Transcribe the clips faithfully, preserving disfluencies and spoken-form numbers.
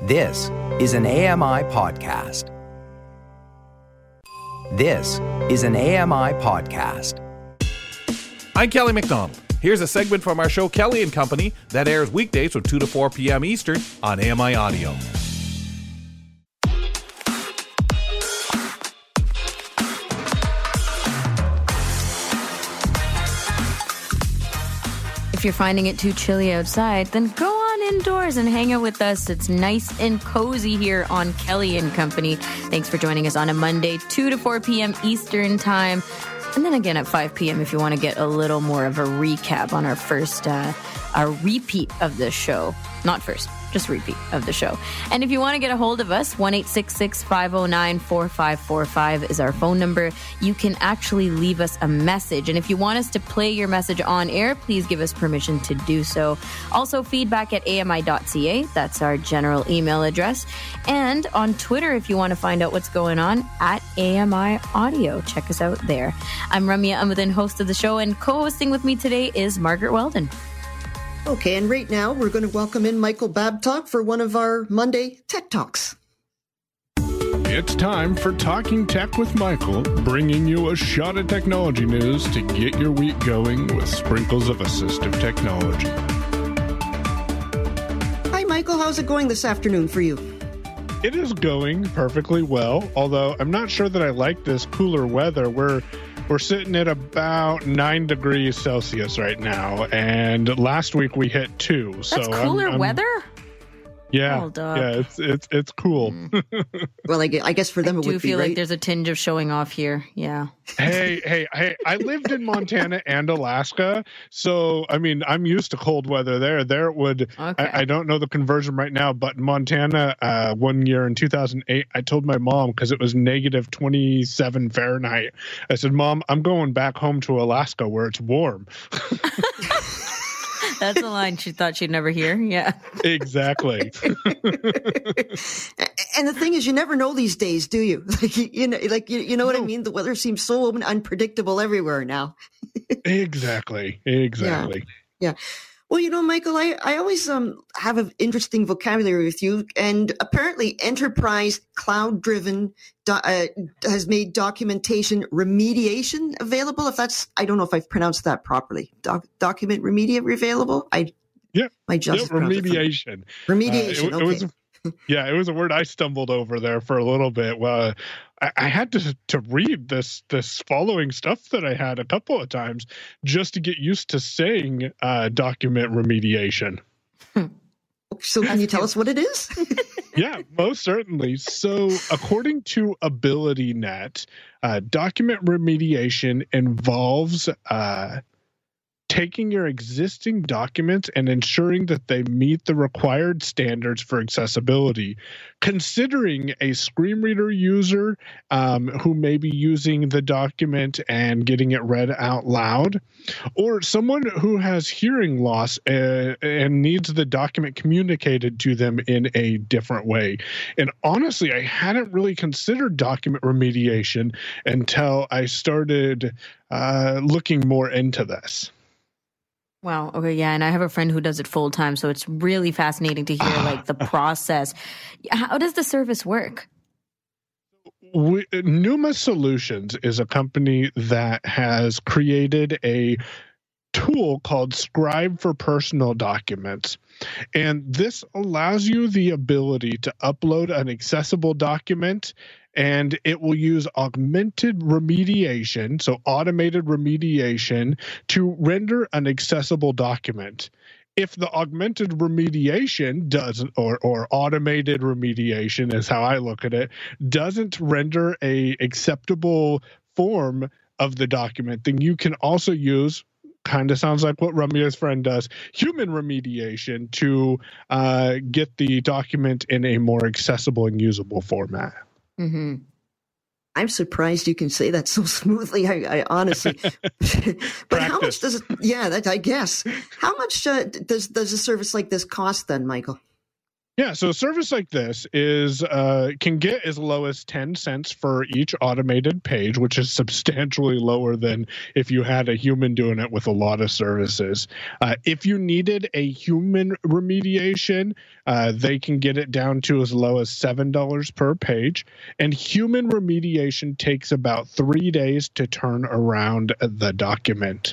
This is an A M I podcast. This is an A M I podcast. I'm Kelly McDonald. Here's a segment from our show Kelly and Company that airs weekdays from two to four p.m. Eastern on A M I Audio. If you're finding it too chilly outside, then go on indoors and hang out with us. It's nice and cozy here on Kelly and Company. Thanks for joining us on a Monday, two to four p.m. Eastern Time. And then again at five p.m. if you want to get a little more of a recap on our first, uh, our repeat of the show. Not first, just repeat of the show. And if you want to get a hold of us, one eight six six, five oh nine, four five four five is our phone number. You can actually leave us a message. And if you want us to play your message on air, please give us permission to do so. Also, feedback at A M I dot C A. That's our general email address. And on Twitter, if you want to find out what's going on, at A M I Audio. Check us out there. I'm Ramya Amuddin, host of the show, and co-hosting with me today is Margaret Weldon. Okay, and right now we're going to welcome in Michael Babcock for one of our Monday Tech Talks. It's time for Talking Tech with Michael, bringing you a shot of technology news to get your week going with sprinkles of assistive technology. Hi, Michael. How's it going this afternoon for you? It is going perfectly well, although I'm not sure that I like this cooler weather. We're We're sitting at about nine degrees Celsius right now, and last week we hit two. That's so cooler I'm, I'm, weather? Yeah, Hold up. yeah, it's it's it's cool. Mm. Well, I gue- I guess for them I it do would be feel right. like there's a tinge of showing off here. Yeah. hey, hey, hey! I lived in Montana and Alaska, so I mean, I'm used to cold weather there. There it would. Okay. I, I don't know the conversion right now, but in Montana, uh, one year in two thousand eight, I told my mom because it was negative twenty-seven Fahrenheit. I said, "Mom, I'm going back home to Alaska where it's warm." That's a line she thought she'd never hear. Yeah. Exactly. And the thing is, you never know these days, do you? Like you, you know, like you, you know what I mean. The weather seems so unpredictable everywhere now. Exactly. Exactly. Yeah. yeah. Well, you know, Michael, I, I always um have an interesting vocabulary with you, and apparently enterprise cloud-driven do, uh, has made documentation remediation available. If that's, I don't know if I've pronounced that properly. Doc, document remedia available? I Yeah. my just yeah remediation. Remediation. Uh, it, okay. it was, yeah, it was a word I stumbled over there for a little bit. Well, I, I had to to read this this following stuff that I had a couple of times just to get used to saying uh, document remediation. So can you tell us what it is? Yeah, most certainly. So according to AbilityNet, uh, document remediation involves uh, taking your existing documents and ensuring that they meet the required standards for accessibility. Considering a screen reader user um, who may be using the document and getting it read out loud, or someone who has hearing loss uh, and needs the document communicated to them in a different way. And honestly, I hadn't really considered document remediation until I started uh, looking more into this. Wow. Okay. Yeah. And I have a friend who does it full time. So it's really fascinating to hear like the process. How does the service work? We, Numa Solutions is a company that has created a tool called Scribe for Personal Documents. And this allows you the ability to upload an accessible document, and it will use augmented remediation, so automated remediation, to render an accessible document. If the augmented remediation doesn't, or, or automated remediation is how I look at it, doesn't render a acceptable form of the document, then you can also use, kind of sounds like what Ramya's friend does, human remediation to uh, get the document in a more accessible and usable format. Mm-hmm. I'm surprised you can say that so smoothly. I, I honestly, but how much does it? Yeah, that I guess. How much uh, does does a service like this cost then, Michael? Yeah, so a service like this is uh, can get as low as ten cents for each automated page, which is substantially lower than if you had a human doing it with a lot of services. Uh, if you needed a human remediation, uh, they can get it down to as low as seven dollars per page. And human remediation takes about three days to turn around the document.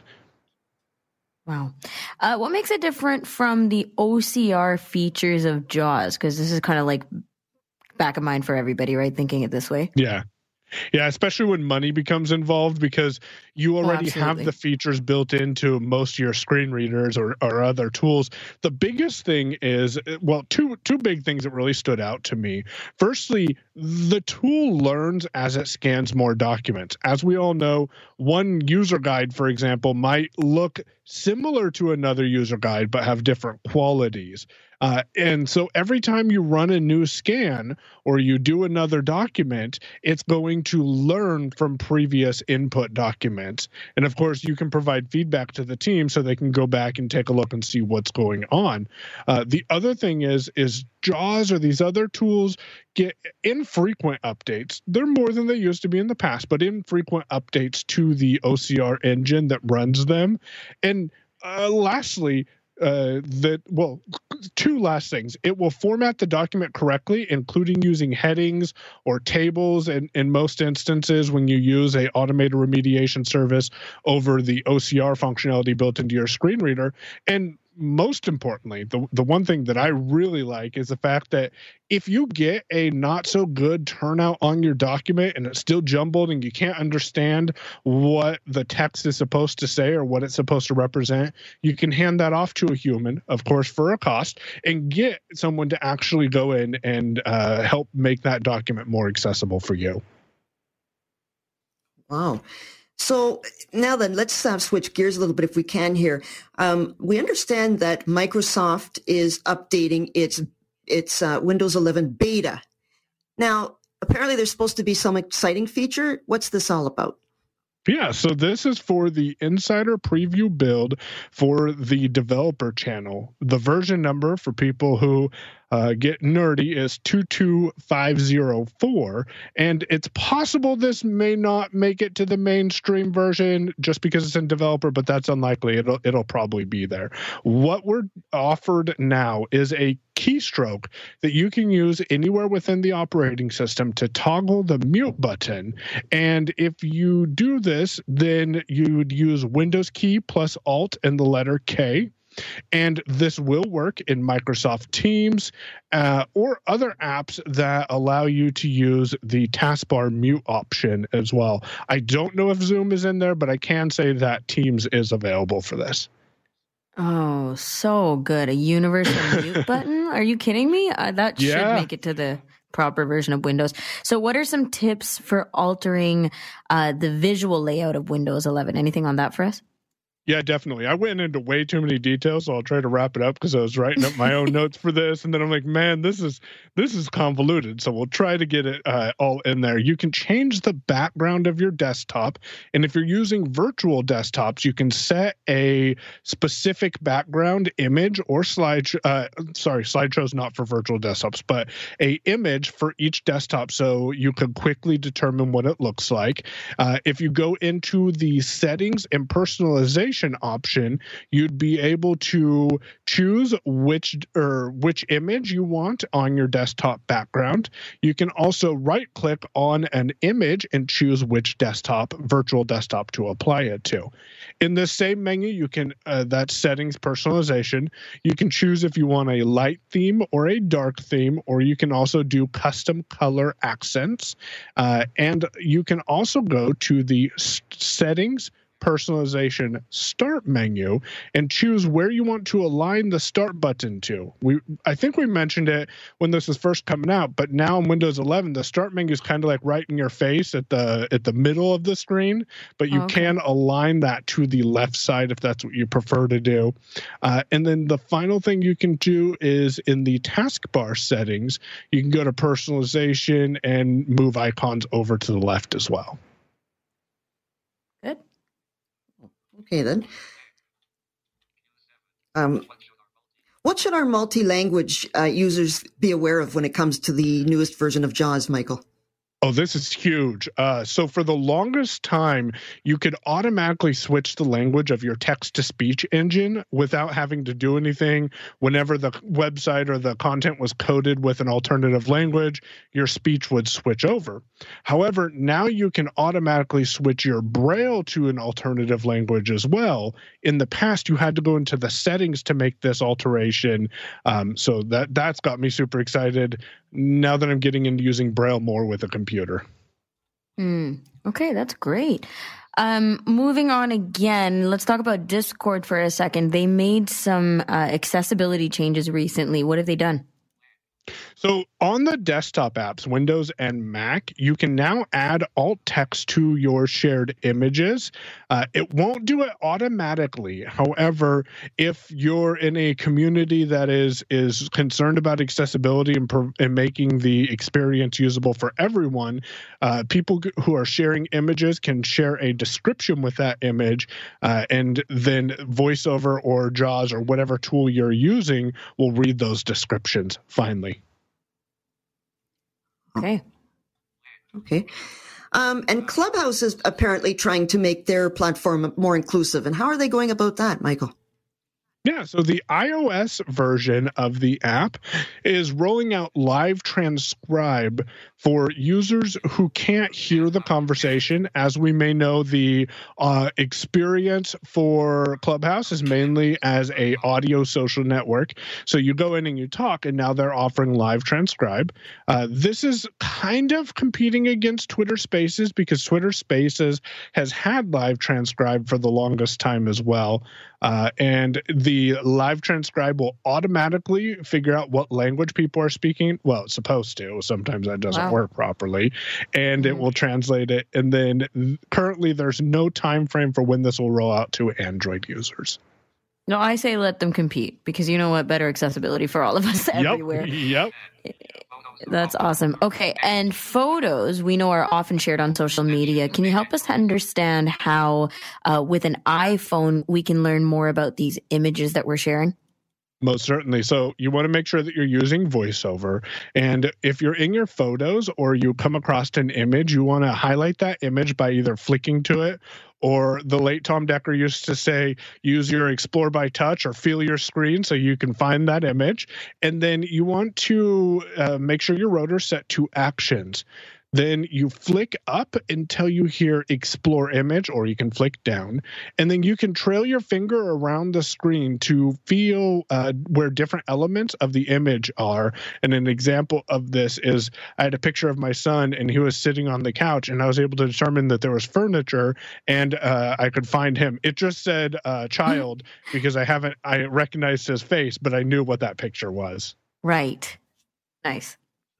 Wow. Uh, what makes it different from the O C R features of JAWS? Because this is kind of like back of mind for everybody, right? Thinking it this way. Yeah. Yeah, especially when money becomes involved, because you already oh, have the features built into most of your screen readers or, or other tools. The biggest thing is, well, two two big things that really stood out to me. Firstly, the tool learns as it scans more documents. As we all know, one user guide, for example, might look similar to another user guide but have different qualities. Uh, and so every time you run a new scan or you do another document, it's going to learn from previous input documents. And of course, you can provide feedback to the team so they can go back and take a look and see what's going on. Uh, the other thing is, is JAWS or these other tools get infrequent updates. They're more than they used to be in the past, but infrequent updates to the O C R engine that runs them. And uh, lastly, Uh, that well, two last things. It will format the document correctly, including using headings or tables. And in most instances, when you use a automated remediation service over the O C R functionality built into your screen reader. And most importantly, the, the one thing that I really like is the fact that if you get a not so good turnout on your document and it's still jumbled and you can't understand what the text is supposed to say or what it's supposed to represent, you can hand that off to a human, of course, for a cost, and get someone to actually go in and uh, help make that document more accessible for you. Wow. So now then, let's uh, switch gears a little bit if we can here. Um, we understand that Microsoft is updating its its uh, Windows eleven beta. Now, apparently there's supposed to be some exciting feature. What's this all about? Yeah, so this is for the insider preview build for the developer channel. The version number for people who uh, get nerdy is two two five zero four, and it's possible this may not make it to the mainstream version just because it's in developer, but that's unlikely. It'll it'll probably be there. What we're offered now is a keystroke that you can use anywhere within the operating system to toggle the mute button. And if you do this, then you would use Windows key plus Alt and the letter K. And this will work in Microsoft Teams uh, or other apps that allow you to use the taskbar mute option as well. I don't know if Zoom is in there, but I can say that Teams is available for this. Oh, so good. A universal mute button? Are you kidding me? Uh, that should Yeah. make it to the proper version of Windows. So what are some tips for altering uh, the visual layout of Windows eleven? Anything on that for us? Yeah, definitely. I went into way too many details, so I'll try to wrap it up because I was writing up my own notes for this, and then I'm like, man, this is this is convoluted. So we'll try to get it uh, all in there. You can change the background of your desktop, and if you're using virtual desktops, you can set a specific background image or slide. Uh, sorry, slideshow's not for virtual desktops, but a image for each desktop, so you can quickly determine what it looks like. Uh, if you go into the settings and personalization option, you'd be able to choose which or which image you want on your desktop background. You can also right click on an image and choose which desktop, virtual desktop, to apply it to. In the same menu, you can uh, that's settings personalization. You can choose if you want a light theme or a dark theme, or you can also do custom color accents. Uh, and you can also go to the s- settings personalization start menu and choose where you want to align the start button to. We I think we mentioned it when this was first coming out, but now in Windows eleven, the start menu is kind of like right in your face at the at the middle of the screen, but you Okay. can align that to the left side if that's what you prefer to do. Uh, and then the final thing you can do is in the taskbar settings, you can go to personalization and move icons over to the left as well. Good. Okay, then. Um, What should our multi-language uh, users be aware of when it comes to the newest version of JAWS, Michael? Oh, this is huge. Uh, so for the longest time, you could automatically switch the language of your text-to-speech engine without having to do anything. Whenever the website or the content was coded with an alternative language, your speech would switch over. However, now you can automatically switch your Braille to an alternative language as well. In the past, you had to go into the settings to make this alteration. Um, so that, that's got me super excited now that I'm getting into using Braille more with a computer. Mm, okay, that's great. Um, moving on again, let's talk about Discord for a second. They made some uh, accessibility changes recently. What have they done? So on the desktop apps, Windows and Mac, you can now add alt text to your shared images. Uh, it won't do it automatically. However, if you're in a community that is is concerned about accessibility and, and making the experience usable for everyone, uh, people who are sharing images can share a description with that image, uh, and then VoiceOver or JAWS or whatever tool you're using will read those descriptions finally. Okay. Okay. Um, and Clubhouse is apparently trying to make their platform more inclusive. And how are they going about that, Michael? Yeah, so the iOS version of the app is rolling out Live Transcribe for users who can't hear the conversation. As we may know, the uh, experience for Clubhouse is mainly as a audio social network. So you go in and you talk, and now they're offering Live Transcribe. Uh, this is kind of competing against Twitter Spaces because Twitter Spaces has had Live Transcribe for the longest time as well. Uh, and the Live Transcribe will automatically figure out what language people are speaking. Well, it's supposed to. Sometimes that doesn't Wow. work properly. And Mm-hmm. it will translate it. And then currently there's no time frame for when this will roll out to Android users. No, I say let them compete because you know what? Better accessibility for all of us everywhere. Yep. Yep. That's awesome. Okay. And photos we know are often shared on social media. Can you help us understand how uh, with an iPhone we can learn more about these images that we're sharing? Most certainly. So you want to make sure that you're using VoiceOver. And if you're in your photos or you come across an image, you want to highlight that image by either flicking to it, or the late Tom Decker used to say, use your Explore by Touch or feel your screen so you can find that image. And then you want to uh, make sure your rotor's set to actions. Then you flick up until you hear Explore Image, or you can flick down. And then you can trail your finger around the screen to feel uh, where different elements of the image are. And an example of this is I had a picture of my son, and he was sitting on the couch, and I was able to determine that there was furniture, and uh, I could find him. It just said uh, child because I haven't, I recognized his face, but I knew what that picture was. Right. Nice.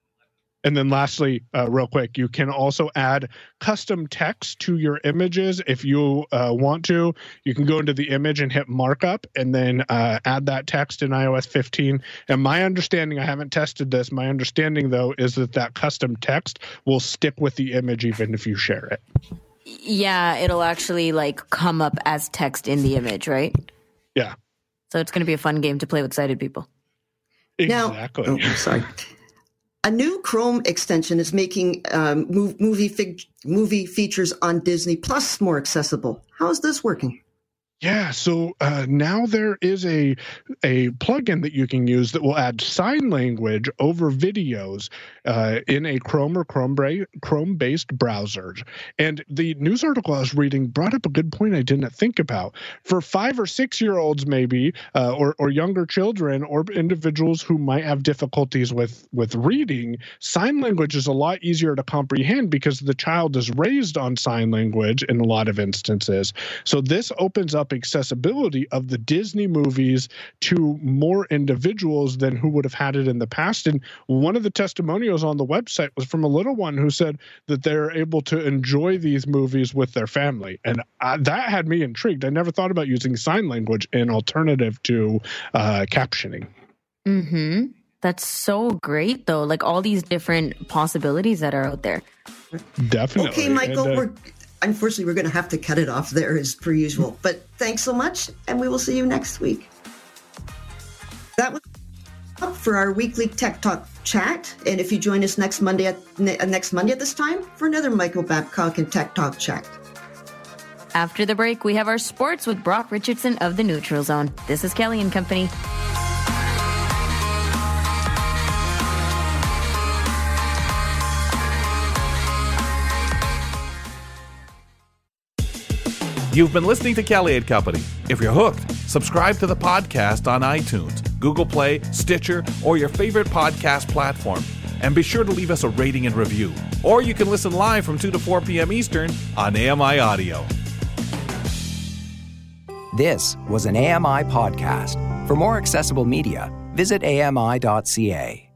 And then lastly, uh, real quick, you can also add custom text to your images if you uh, want to. You can go into the image and hit markup and then uh, add that text in i O S fifteen. And my understanding, I haven't tested this, my understanding, though, is that that custom text will stick with the image even if you share it. Yeah, it'll actually like come up as text in the image, right? Yeah. So it's going to be a fun game to play with sighted people. Exactly. Now, oh, sorry. A new Chrome extension is making um, mov- movie fig- movie features on Disney Plus more accessible. How is this working? Yeah, so uh, now there is a a plugin that you can use that will add sign language over videos uh, in a Chrome or Chrome bra- Chrome-based browser. And the news article I was reading brought up a good point I didn't think about. For five or six-year-olds maybe, uh, or, or younger children, or individuals who might have difficulties with, with reading, sign language is a lot easier to comprehend because the child is raised on sign language in a lot of instances. So this opens up accessibility of the Disney movies to more individuals than who would have had it in the past. And one of the testimonials on the website was from a little one who said that they're able to enjoy these movies with their family. And I, that had me intrigued. I never thought about using sign language in alternative to uh, captioning. Mm-hmm. That's so great, though. Like all these different possibilities that are out there. Definitely. Okay, Michael, And, uh, we're unfortunately we're going to have to cut it off there as per usual. But thanks so much, and we will see you next week. That was up for our weekly Tech Talk chat. And if you join us next Monday at next Monday at this time for another Michael Babcock and Tech Talk chat. After the break, we have our sports with Brock Richardson of the Neutral Zone. This is Kelly and Company. You've been listening to Kelly and Company. If you're hooked, subscribe to the podcast on iTunes, Google Play, Stitcher, or your favorite podcast platform. And be sure to leave us a rating and review. Or you can listen live from two to four p.m. Eastern on A M I Audio. This was an A M I podcast. For more accessible media, visit A M I dot C A.